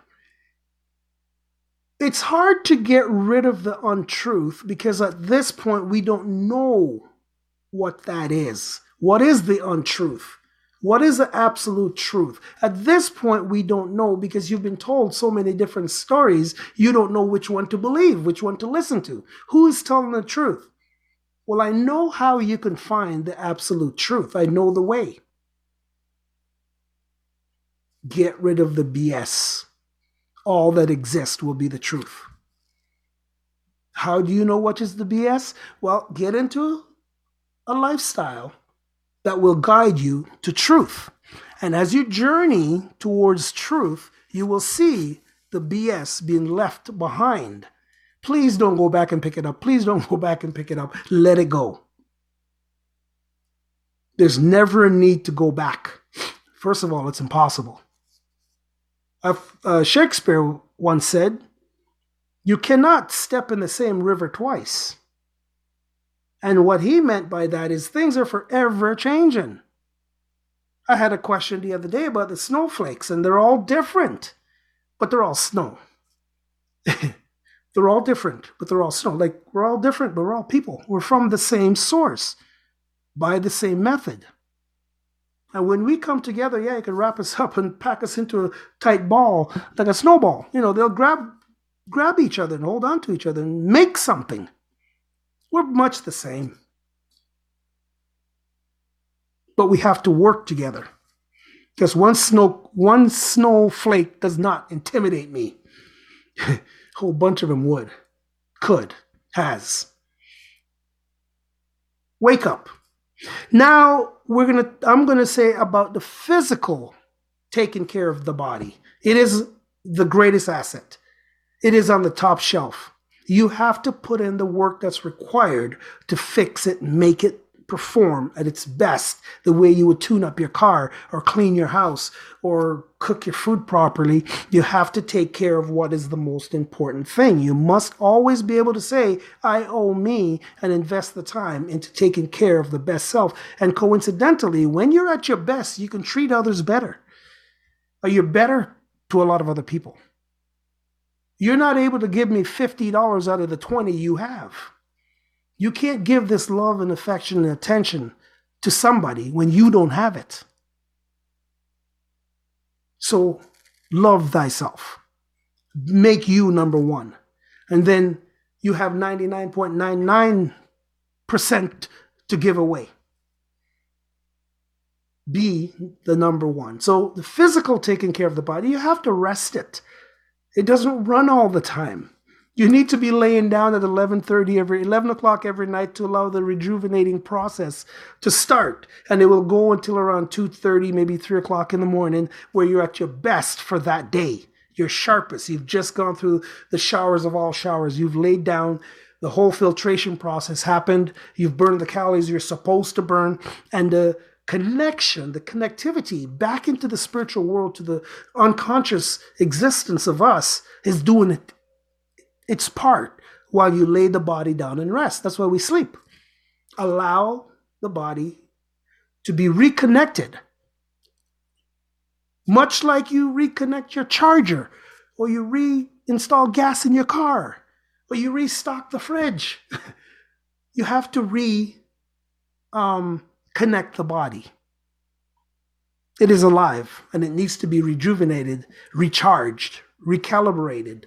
Speaker 2: It's hard to get rid of the untruth, because at this point we don't know what that is. What is the untruth? What is the absolute truth? At this point, we don't know, because you've been told so many different stories, you don't know which one to believe, which one to listen to. Who is telling the truth? Well, I know how you can find the absolute truth. I know the way. Get rid of the B S. All that exists will be the truth. How do you know what is the B S? Well, get into a lifestyle that will guide you to truth. And as you journey towards truth, you will see the B S being left behind. Please don't go back and pick it up. Please don't go back and pick it up. Let it go. There's never a need to go back. First of all, it's impossible. Uh, Shakespeare once said, you cannot step in the same river twice. And what he meant by that is things are forever changing. I had a question the other day about the snowflakes, and they're all different, but they're all snow. They're all different, but they're all snow. Like, we're all different, but we're all people. We're from the same source, by the same method. And when we come together, yeah, you can wrap us up and pack us into a tight ball, like a snowball. You know, they'll grab, grab each other and hold on to each other and make something. We're much the same. But we have to work together. Because one snow, one snowflake does not intimidate me. A whole bunch of them would, could, has. Wake up. Now we're gonna. I'm gonna say about the physical taking care of the body. It is the greatest asset. It is on the top shelf. You have to put in the work that's required to fix it, make it perform at its best, the way you would tune up your car or clean your house or cook your food properly. You have to take care of what is the most important thing. You must always be able to say, I owe me, and invest the time into taking care of the best self. And coincidentally, when you're at your best, you can treat others better. Or you're better to a lot of other people. You're not able to give me fifty dollars out of the twenty you have. You can't give this love and affection and attention to somebody when you don't have it. So love thyself. Make you number one. And then you have ninety-nine point nine nine percent to give away. Be the number one. So the physical taking care of the body, you have to rest it. It doesn't run all the time. You need to be laying down at eleven thirty every eleven o'clock every night to allow the rejuvenating process to start, and it will go until around two thirty, maybe three o'clock in the morning, where you're at your best for that day. You're sharpest. You've just gone through the showers of all showers. You've laid down. The whole filtration process happened. You've burned the calories you're supposed to burn, and the connection, the connectivity back into the spiritual world, to the unconscious existence of us, is doing it. Its part while you lay the body down and rest. That's why we sleep. Allow the body to be reconnected. Much like you reconnect your charger, or you reinstall gas in your car, or you restock the fridge. you have to re um, connect the body. It is alive and it needs to be rejuvenated, recharged, recalibrated.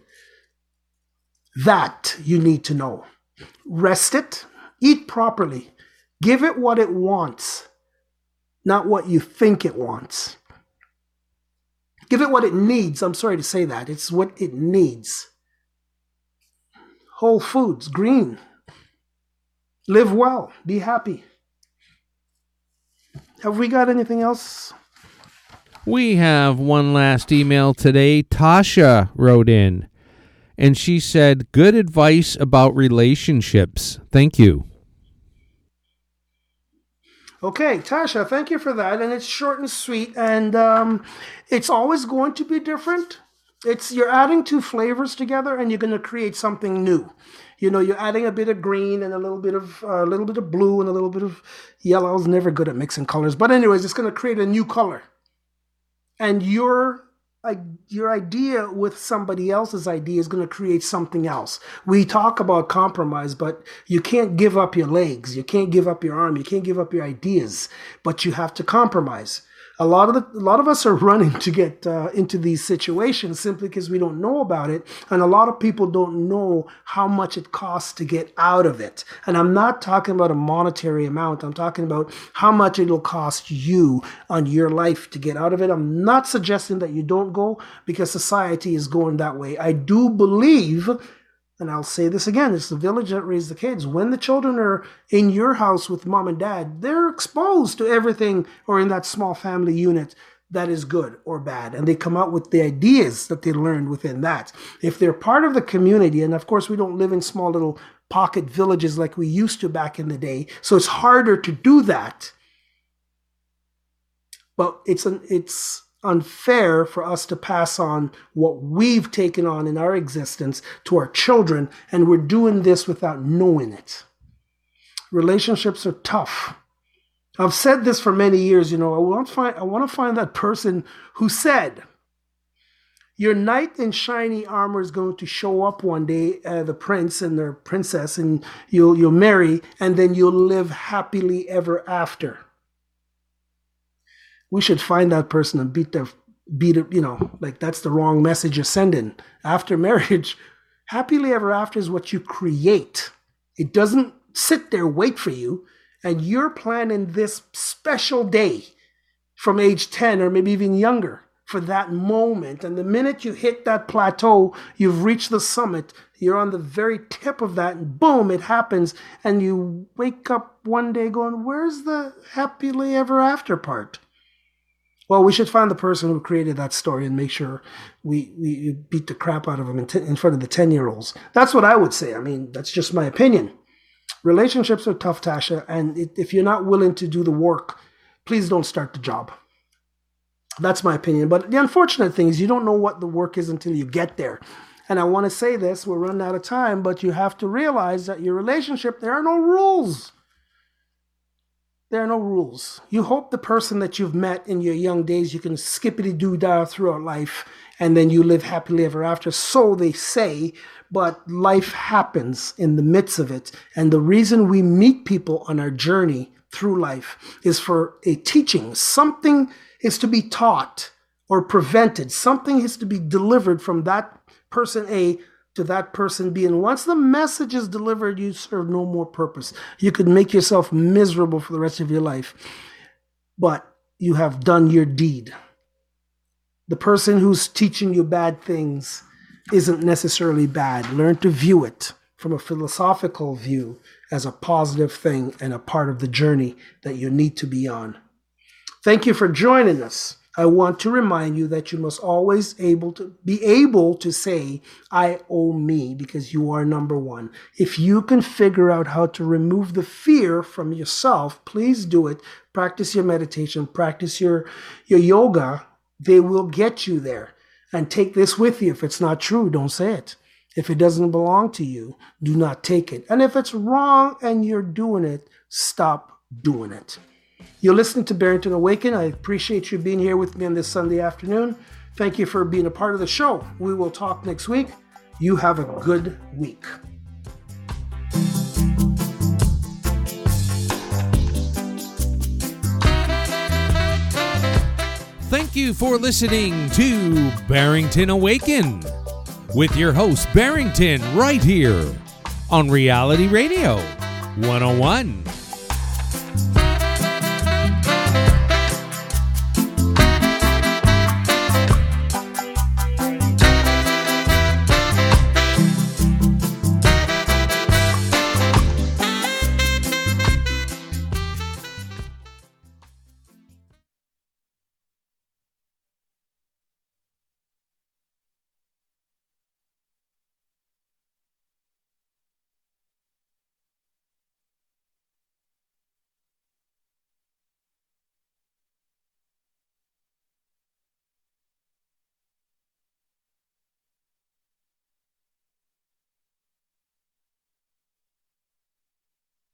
Speaker 2: That you need to know. Rest it, eat properly, give it what it wants, not what you think it wants. Give it what it needs. I'm sorry to say that. It's what it needs. Whole foods, green. Live well, be happy. Have we got anything else?
Speaker 1: We have one last email today. Tasha wrote in, and she said, good advice about relationships. Thank you.
Speaker 2: Okay, Tasha, thank you for that. And it's short and sweet, and um, it's always going to be different. It's you're adding two flavors together, and you're going to create something new. You know, you're adding a bit of green and a little bit of a uh, little bit of blue and a little bit of yellow. I was never good at mixing colors, but anyways, it's going to create a new color. And your like your idea with somebody else's idea is going to create something else. We talk about compromise, but you can't give up your legs, you can't give up your arm, you can't give up your ideas, but you have to compromise. A lot of the, a lot of us are running to get uh, into these situations simply because we don't know about it, and a lot of people don't know how much it costs to get out of it. And I'm not talking about a monetary amount. I'm talking about how much it'll cost you on your life to get out of it. I'm not suggesting that you don't go because society is going that way. I do believe, and I'll say this again, it's the village that raised the kids. When the children are in your house with mom and dad, they're exposed to everything, or in that small family unit, that is good or bad. And they come out with the ideas that they learned within that. If they're part of the community, and of course we don't live in small little pocket villages like we used to back in the day, so it's harder to do that. But it's an, it's unfair for us to pass on what we've taken on in our existence to our children, and we're doing this without knowing it. Relationships are tough. I've said this for many years, you know, I want to find, I want to find that person who said, your knight in shiny armor is going to show up one day, uh, the prince and their princess, and you'll, you'll marry, and then you'll live happily ever after. We should find that person and beat their, beat it, you know, like that's the wrong message you're sending. After marriage, happily ever after is what you create. It doesn't sit there, wait for you. And you're planning this special day from age ten or maybe even younger for that moment. And the minute you hit that plateau, you've reached the summit. You're on the very tip of that, and boom, it happens. And you wake up one day going, where's the happily ever after part? Well, we should find the person who created that story and make sure we, we beat the crap out of them in, t- in front of the ten-year-olds. That's what I would say. I mean, that's just my opinion. Relationships are tough, Tasha, and it, if you're not willing to do the work, please don't start the job. That's my opinion. But the unfortunate thing is you don't know what the work is until you get there. And I want to say this, we're running out of time, but you have to realize that your relationship, there are no rules. There are no rules. You hope the person that you've met in your young days, you can skippity-doo-dah throughout life, and then you live happily ever after. So they say, but life happens in the midst of it. And the reason we meet people on our journey through life is for a teaching. Something is to be taught or prevented. Something is to be delivered from that person A to that person B. And once the message is delivered, you serve no more purpose. You could make yourself miserable for the rest of your life, but you have done your deed. The person who's teaching you bad things isn't necessarily bad. Learn to view it from a philosophical view as a positive thing and a part of the journey that you need to be on. Thank you for joining us. I want to remind you that you must always able to be able to say, I owe me, because you are number one. If you can figure out how to remove the fear from yourself, please do it. Practice your meditation, practice your, your yoga. They will get you there. And take this with you. If it's not true, don't say it. If it doesn't belong to you, do not take it. And if it's wrong and you're doing it, stop doing it. You're listening to Barrington Awaken. I appreciate you being here with me on this Sunday afternoon. Thank you for being a part of the show. We will talk next week. You have a good week.
Speaker 1: you for listening to Barrington Awaken with your host Barrington right here on Reality Radio one oh one.